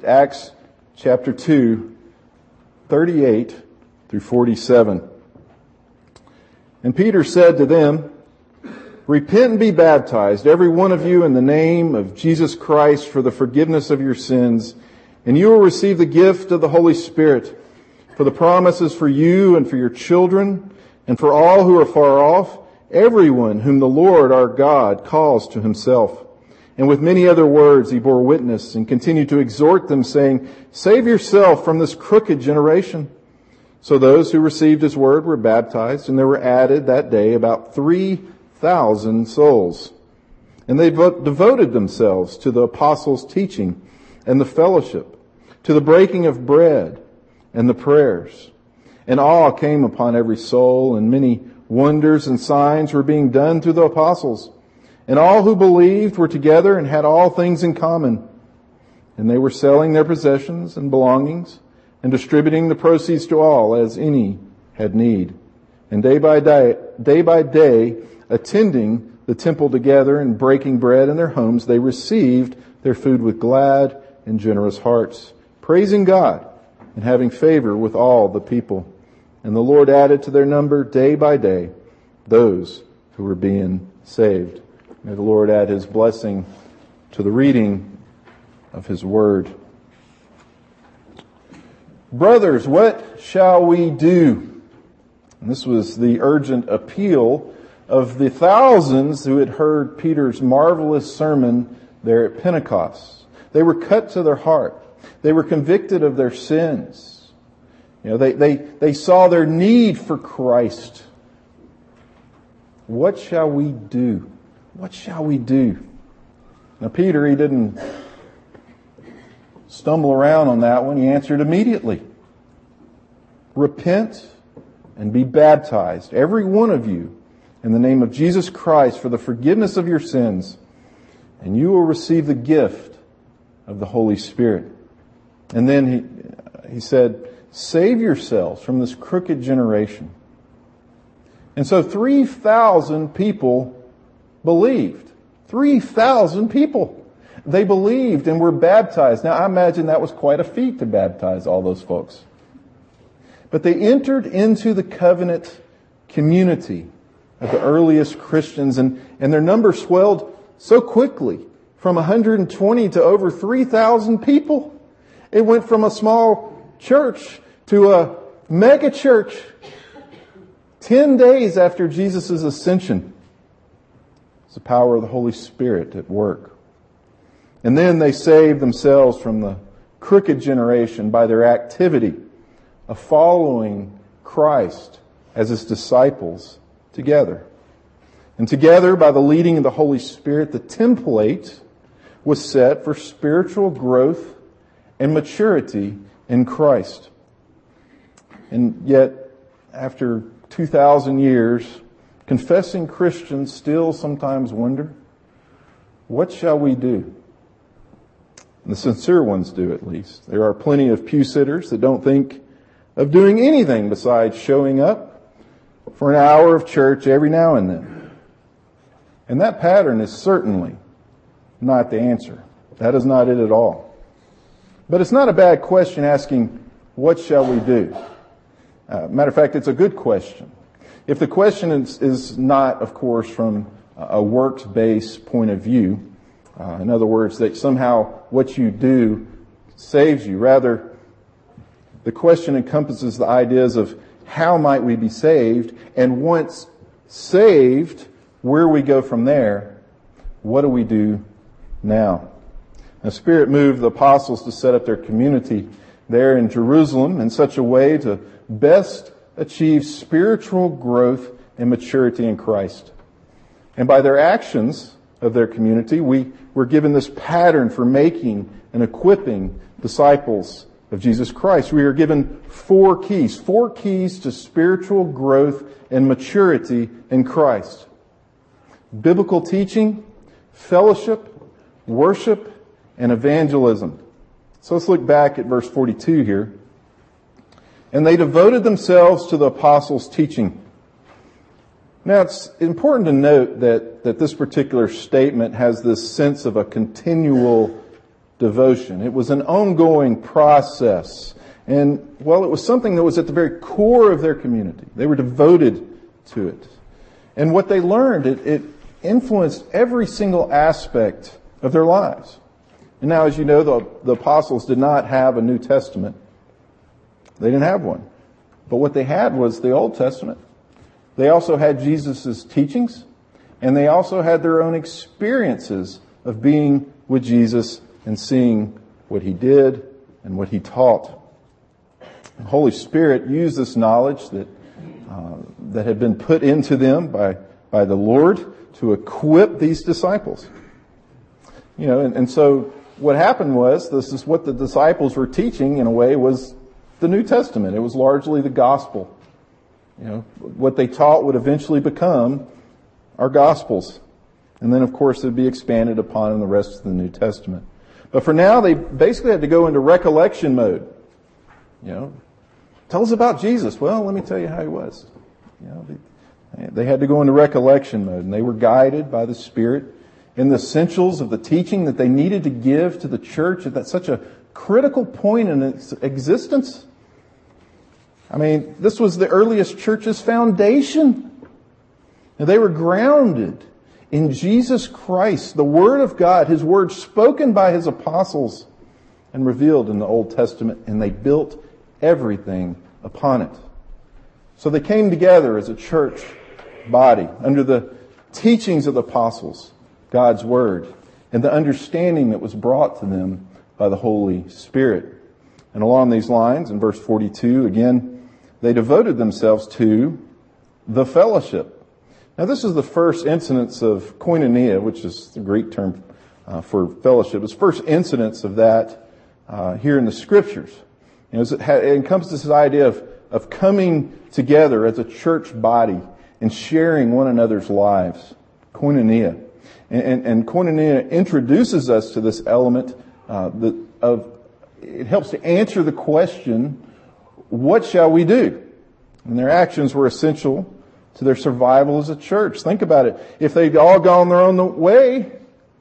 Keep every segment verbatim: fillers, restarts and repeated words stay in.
Acts chapter two, thirty-eight through forty-seven. And Peter said to them, "Repent and be baptized, every one of you, in the name of Jesus Christ for the forgiveness of your sins, and you will receive the gift of the Holy Spirit. For the promise is for you and for your children, and for all who are far off, everyone whom the Lord our God calls to himself." And with many other words he bore witness and continued to exhort them, saying, "Save yourself from this crooked generation." So those who received his word were baptized, and there were added that day about three thousand souls. And they devoted themselves to the apostles' teaching and the fellowship, to the breaking of bread and the prayers. And awe came upon every soul, and many wonders and signs were being done through the apostles. And all who believed were together and had all things in common. And they were selling their possessions and belongings and distributing the proceeds to all as any had need. And day by day, day by day, attending the temple together and breaking bread in their homes, they received their food with glad and generous hearts, praising God and having favor with all the people. And the Lord added to their number day by day those who were being saved. May the Lord add his blessing to the reading of his word. Brothers, what shall we do? And this was the urgent appeal of the thousands who had heard Peter's marvelous sermon there at Pentecost. They were cut to their heart. They were convicted of their sins. You know, they, they, they saw their need for Christ. What shall we do? What shall we do? Now, Peter, he didn't stumble around on that one. He answered immediately. Repent and be baptized, every one of you, in the name of Jesus Christ for the forgiveness of your sins, and you will receive the gift of the Holy Spirit. And then he, he said, save yourselves from this crooked generation. And so three thousand people believed. three thousand people. They believed and were baptized. Now, I imagine that was quite a feat to baptize all those folks. But they entered into the covenant community of the earliest Christians, and, and their number swelled so quickly from one hundred twenty to over three thousand people. It went from a small church to a mega church ten days after Jesus' ascension. It's the power of the Holy Spirit at work. And then they saved themselves from the crooked generation by their activity of following Christ as his disciples together. And together, by the leading of the Holy Spirit, the template was set for spiritual growth and maturity in Christ. And yet, after two thousand years, confessing Christians still sometimes wonder, what shall we do? The sincere ones do, at least. There are plenty of pew sitters that don't think of doing anything besides showing up for an hour of church every now and then. And that pattern is certainly not the answer. That is not it at all. But it's not a bad question asking, what shall we do? Uh, matter of fact, it's a good question. If the question is, is not, of course, from a works-based point of view, uh, in other words, that somehow what you do saves you. Rather, the question encompasses the ideas of how might we be saved, and once saved, where we go from there, what do we do now? The Spirit moved the apostles to set up their community there in Jerusalem in such a way to best achieve spiritual growth and maturity in Christ. And by their actions of their community, we were given this pattern for making and equipping disciples of Jesus Christ. We are given four keys, four keys to spiritual growth and maturity in Christ. Biblical teaching, fellowship, worship, and evangelism. So let's look back at verse forty-two here. And they devoted themselves to the apostles' teaching. Now, it's important to note that, that this particular statement has this sense of a continual devotion. It was an ongoing process. And, well, it was something that was at the very core of their community. They were devoted to it. And what they learned, it, it influenced every single aspect of their lives. And now, as you know, the, the apostles did not have a New Testament. They didn't have one. But what they had was the Old Testament. They also had Jesus' teachings, and they also had their own experiences of being with Jesus and seeing what he did and what he taught. The Holy Spirit used this knowledge that uh, that had been put into them by, by the Lord to equip these disciples. You know, and, and so what happened was, this is what the disciples were teaching in a way was the New Testament. It was largely the gospel. You know, what they taught would eventually become our gospels. And then, of course, it would be expanded upon in the rest of the New Testament. But for now, they basically had to go into recollection mode. You know, tell us about Jesus. Well, let me tell you how he was. You know, they, they had to go into recollection mode, and they were guided by the Spirit in the essentials of the teaching that they needed to give to the church at that such a critical point in its existence. I mean, this was the earliest church's foundation. And they were grounded in Jesus Christ, the Word of God, His Word spoken by His apostles and revealed in the Old Testament, and they built everything upon it. So they came together as a church body under the teachings of the apostles, God's Word, and the understanding that was brought to them by the Holy Spirit. And along these lines, in verse forty-two, again, they devoted themselves to the fellowship. Now, this is the first incidence of koinonia, which is the Greek term uh, for fellowship. It's the first incidence of that uh, here in the Scriptures. You know, it, ha- it encompasses this idea of, of coming together as a church body and sharing one another's lives. Koinonia. And, and, and koinonia introduces us to this element uh, that of it helps to answer the question, what shall we do? And their actions were essential to their survival as a church. Think about it. If they'd all gone their own way,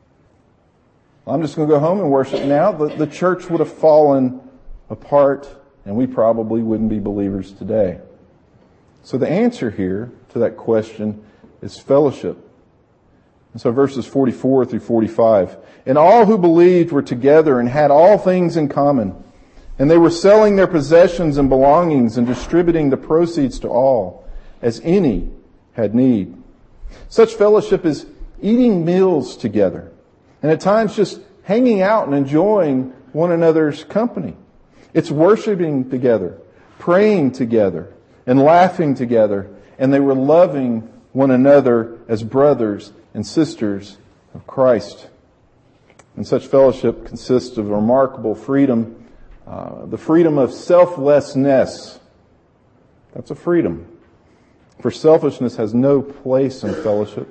I'm just going to go home and worship now, the, the church would have fallen apart and we probably wouldn't be believers today. So the answer here to that question is fellowship. And so verses forty-four through forty-five. And all who believed were together and had all things in common. And they were selling their possessions and belongings and distributing the proceeds to all, as any had need. Such fellowship is eating meals together, and at times just hanging out and enjoying one another's company. It's worshiping together, praying together, and laughing together, and they were loving one another as brothers and sisters of Christ. And such fellowship consists of remarkable freedom. Uh, the freedom of selflessness. That's a freedom. For selfishness has no place in fellowship.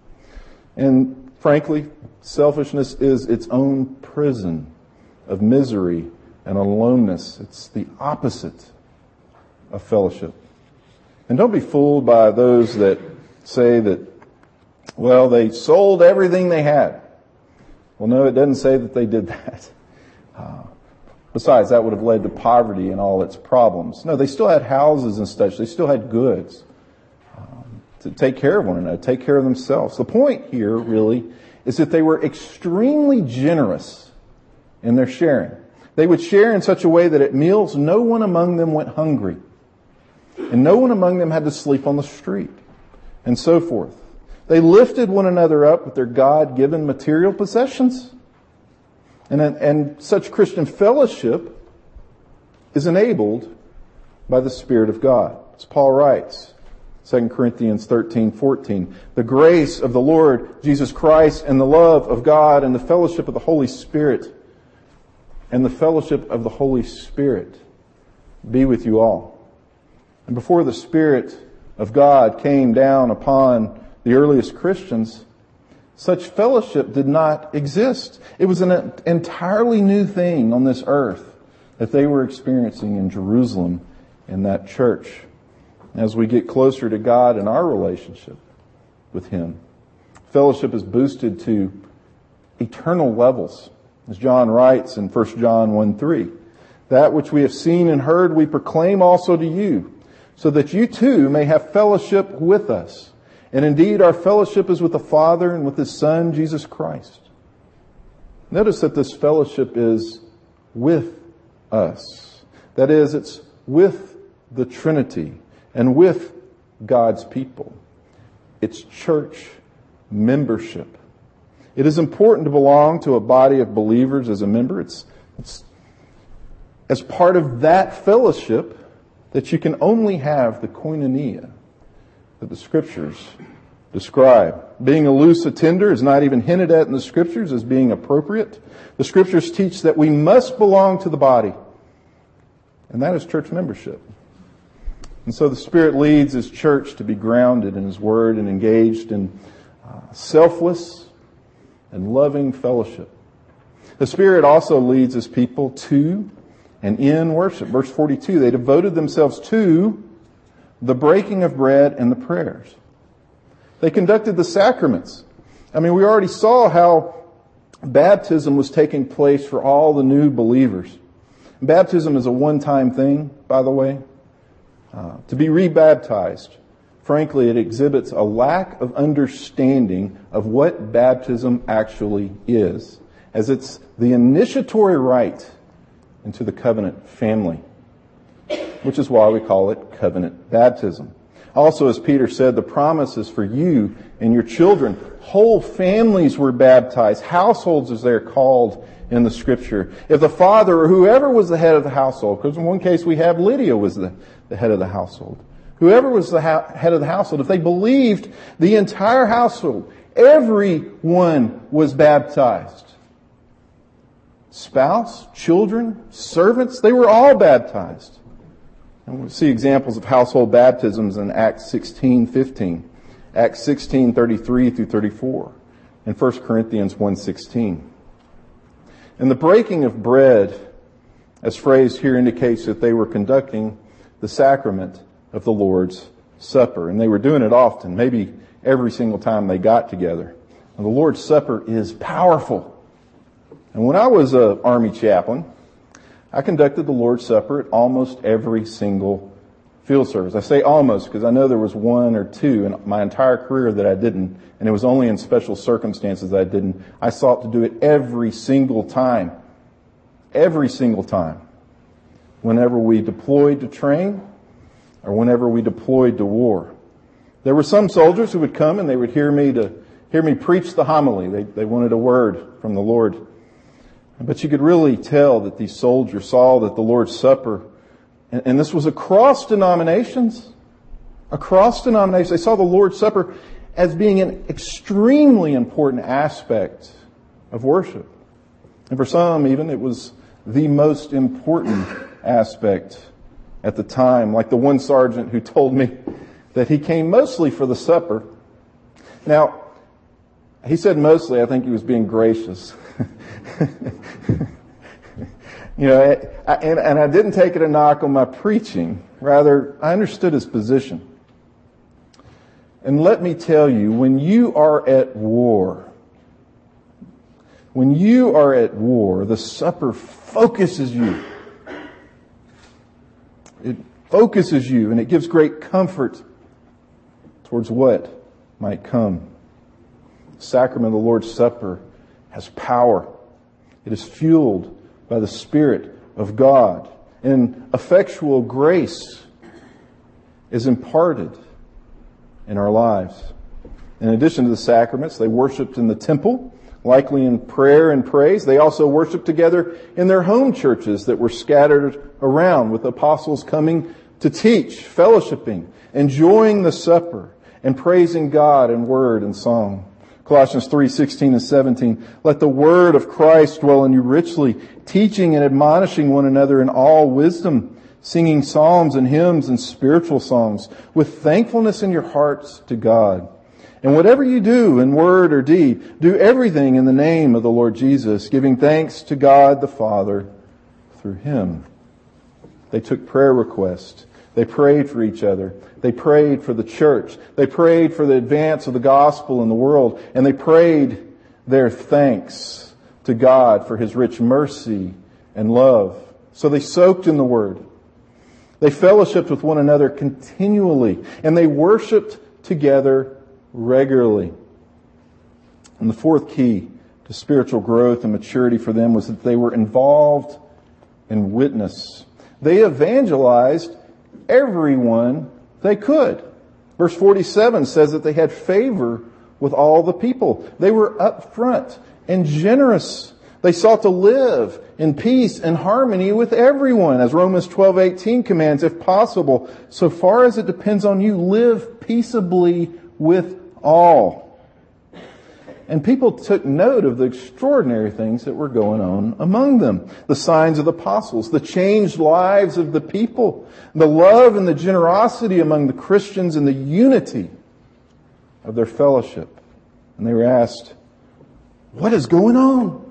And frankly, selfishness is its own prison of misery and aloneness. It's the opposite of fellowship. And don't be fooled by those that say that, well, they sold everything they had. Well, no, it doesn't say that they did that. Uh, Besides, that would have led to poverty and all its problems. No, they still had houses and such. They still had goods um, to take care of one another, take care of themselves. The point here, really, is that they were extremely generous in their sharing. They would share in such a way that at meals, no one among them went hungry. And no one among them had to sleep on the street, and so forth. They lifted one another up with their God-given material possessions. And, and such Christian fellowship is enabled by the Spirit of God. As Paul writes, Second Corinthians thirteen fourteen, the grace of the Lord Jesus Christ and the love of God and the fellowship of the Holy Spirit and the fellowship of the Holy Spirit be with you all. And before the Spirit of God came down upon the earliest Christians, such fellowship did not exist. It was an entirely new thing on this earth that they were experiencing in Jerusalem in that church. As we get closer to God in our relationship with Him, fellowship is boosted to eternal levels. As John writes in First John one three, that which we have seen and heard we proclaim also to you, so that you too may have fellowship with us. And indeed our fellowship is with the Father and with His Son, Jesus Christ. Notice that this fellowship is with us. That is, it's with the Trinity and with God's people. It's church membership. It is important to belong to a body of believers as a member. It's, it's as part of that fellowship that you can only have the koinonia that the Scriptures describe. Being a loose attender is not even hinted at in the Scriptures as being appropriate. The Scriptures teach that we must belong to the body, and that is church membership. And so the Spirit leads His church to be grounded in His Word and engaged in uh, selfless and loving fellowship. The Spirit also leads His people to and in worship. Verse forty-two, they devoted themselves to the breaking of bread and the prayers. They conducted the sacraments. I mean, we already saw how baptism was taking place for all the new believers. Baptism is a one-time thing, by the way. Uh, to be rebaptized, frankly, it exhibits a lack of understanding of what baptism actually is, as it's the initiatory rite into the covenant family, which is why we call it covenant baptism. Also, as Peter said, the promise is for you and your children. Whole families were baptized. Households, as they're called in the Scripture. If the father or whoever was the head of the household, because in one case we have Lydia was the, the head of the household. Whoever was the ha- head of the household, if they believed, the entire household, everyone was baptized. Spouse, children, servants, they were all baptized. And we'll see examples of household baptisms in Acts sixteen fifteen, Acts sixteen thirty-three through thirty-four, and First Corinthians one sixteen. And the breaking of bread, as phrased here, indicates that they were conducting the sacrament of the Lord's Supper. And they were doing it often, maybe every single time they got together. And the Lord's Supper is powerful. And when I was an Army chaplain, I conducted the Lord's Supper at almost every single field service. I say almost because I know there was one or two in my entire career that I didn't, and it was only in special circumstances that I didn't. I sought to do it every single time. Every single time. Whenever we deployed to train or whenever we deployed to war. There were some soldiers who would come and they would hear me to hear me preach the homily. They, they wanted a word from the Lord. But you could really tell that these soldiers saw that the Lord's Supper, and, and this was across denominations, across denominations, they saw the Lord's Supper as being an extremely important aspect of worship. And for some even, it was the most important aspect at the time. Like the one sergeant who told me that he came mostly for the supper. Now, he said mostly, I think he was being gracious. You know, I, and, and I didn't take it a knock on my preaching. Rather, I understood his position. And let me tell you, when you are at war, when you are at war, the supper focuses you. It focuses you and it gives great comfort towards what might come. The sacrament of the Lord's Supper has power. It is fueled by the Spirit of God. And effectual grace is imparted in our lives. In addition to the sacraments, they worshiped in the temple, likely in prayer and praise. They also worshiped together in their home churches that were scattered around, with apostles coming to teach, fellowshipping, enjoying the supper, and praising God in word and song. Colossians three sixteen and seventeen, let the word of Christ dwell in you richly, teaching and admonishing one another in all wisdom, singing psalms and hymns and spiritual songs with thankfulness in your hearts to God. And whatever you do in word or deed, do everything in the name of the Lord Jesus, giving thanks to God the Father through Him. They took prayer requests. They prayed for each other. They prayed for the church. They prayed for the advance of the gospel in the world. And they prayed their thanks to God for His rich mercy and love. So they soaked in the Word. They fellowshiped with one another continually, and they worshiped together regularly. And the fourth key to spiritual growth and maturity for them was that they were involved in witness. They evangelized everyone they could. Verse forty-seven says that they had favor with all the people. They were upfront and generous. They sought to live in peace and harmony with everyone. As Romans twelve eighteen commands, if possible, so far as it depends on you, live peaceably with all. And people took note of the extraordinary things that were going on among them. The signs of the apostles, the changed lives of the people, the love and the generosity among the Christians, and the unity of their fellowship. And they were asked, what is going on?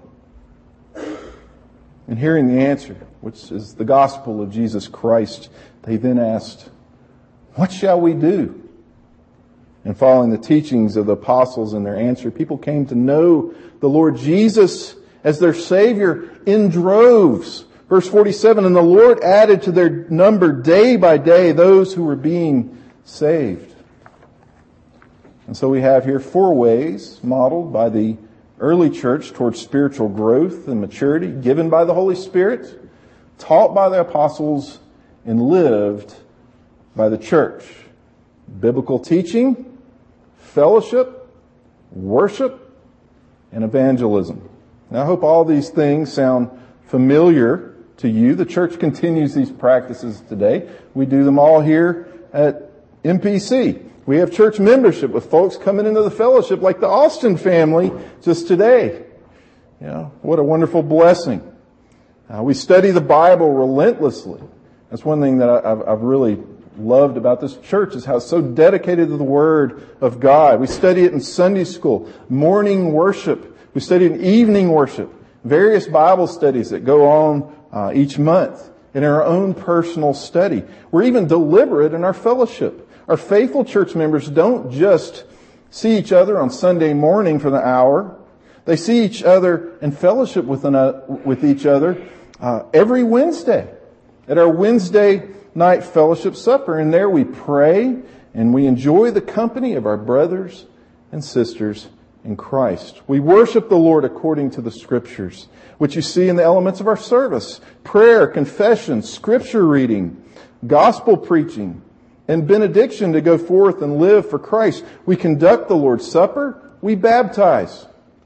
And hearing the answer, which is the gospel of Jesus Christ, they then asked, what shall we do? And following the teachings of the apostles and their answer, people came to know the Lord Jesus as their Savior in droves. Verse forty-seven, and the Lord added to their number day by day those who were being saved. And so we have here four ways modeled by the early church towards spiritual growth and maturity, given by the Holy Spirit, taught by the apostles, and lived by the church. Biblical teaching, fellowship, worship, and evangelism. Now, I hope all these things sound familiar to you. The church continues these practices today. We do them all here at M P C. We have church membership with folks coming into the fellowship like the Austin family just today. You know, what a wonderful blessing. Uh, we study the Bible relentlessly. That's one thing that I, I've, I've really loved about this church, is how it's so dedicated to the Word of God. We study it in Sunday school, morning worship. We study it in evening worship, various Bible studies that go on uh, each month, and in our own personal study. We're even deliberate in our fellowship. Our faithful church members don't just see each other on Sunday morning for the hour. They see each other and fellowship with, an, uh, with each other uh, every Wednesday at our Wednesday night fellowship supper. And there we pray and we enjoy the company of our brothers and sisters in Christ. We worship the Lord according to the Scriptures, which you see in the elements of our service: prayer, confession, Scripture reading, gospel preaching, and benediction to go forth and live for Christ. We conduct the Lord's Supper. We baptize.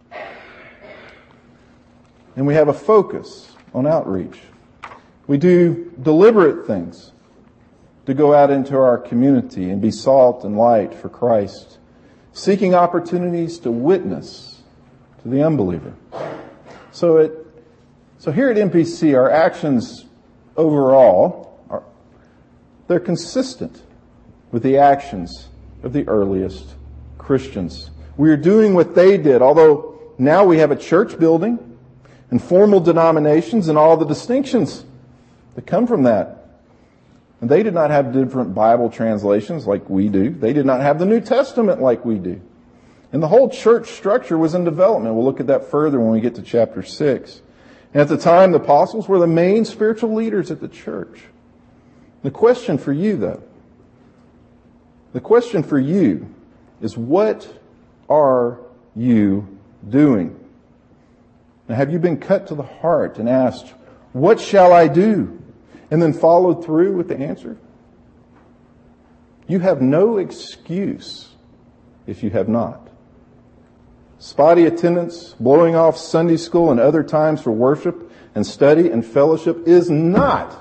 And we have a focus on outreach. We do deliberate things to go out into our community and be salt and light for Christ, seeking opportunities to witness to the unbeliever. So it, so here at M P C, our actions overall are, they're consistent with the actions of the earliest Christians. We are doing what they did, although now we have a church building and formal denominations and all the distinctions that come from that. And they did not have different Bible translations like we do. They did not have the New Testament like we do. And the whole church structure was in development. We'll look at that further when we get to chapter six. And at the time, the apostles were the main spiritual leaders at the church. The question for you, though, the question for you is, what are you doing? Now, have you been cut to the heart and asked, what shall I do? And then followed through with the answer? You have no excuse if you have not. Spotty attendance, blowing off Sunday school and other times for worship and study and fellowship is not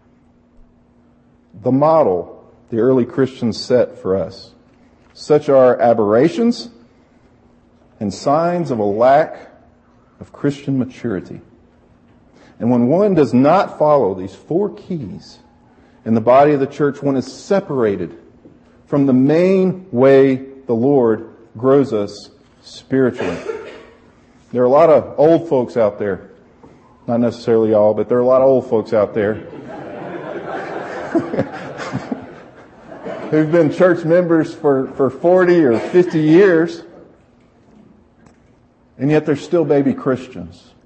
the model the early Christians set for us. Such are aberrations and signs of a lack of Christian maturity. And when one does not follow these four keys in the body of the church, one is separated from the main way the Lord grows us spiritually. There are a lot of old folks out there. Not necessarily all, but there are a lot of old folks out there who've been church members for, for forty or fifty years, and yet they're still baby Christians.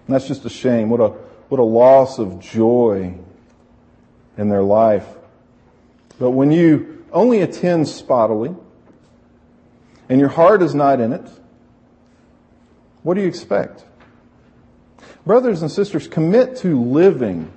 And that's just a shame. What a, what a loss of joy in their life. But when you only attend spottily, and your heart is not in it, what do you expect? Brothers and sisters, commit to living.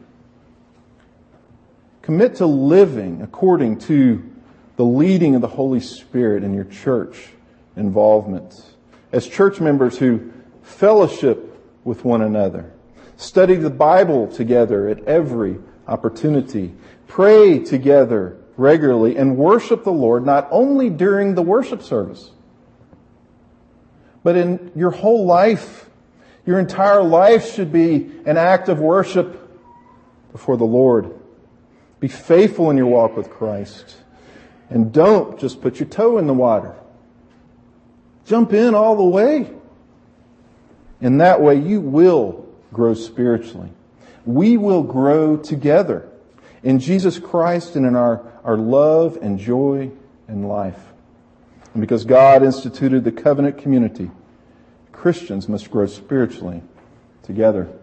Commit to living according to the leading of the Holy Spirit in your church involvement. As church members who fellowship with one another, study the Bible together at every opportunity, pray together regularly, and worship the Lord not only during the worship service, but in your whole life. Your entire life should be an act of worship before the Lord. Be faithful in your walk with Christ. And don't just put your toe in the water. Jump in all the way. In that way, you will grow spiritually. We will grow together in Jesus Christ and in our, our love and joy and life. And because God instituted the covenant community, Christians must grow spiritually together.